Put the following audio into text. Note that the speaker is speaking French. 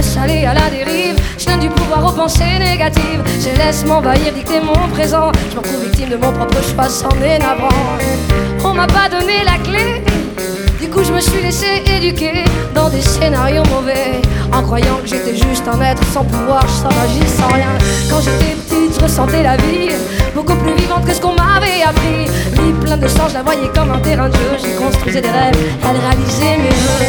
laisse aller à la dérive. Je donne du pouvoir aux pensées négatives. Je laisse m'envahir, dicter mon présent. Je me retrouve victime de mon propre choix, c'en est navrant. On m'a pas donné la clé. Du coup je me suis laissé éduquer dans des scénarios mauvais, en croyant que j'étais juste un être sans pouvoir, sans magie, sans rien. Quand j'étais petite je ressentais la vie beaucoup plus vivante que ce qu'on m'avait appris. Vie pleine de sang, je la voyais comme un terrain de jeu. J'y construisais des rêves, elle réalisait mes vœux.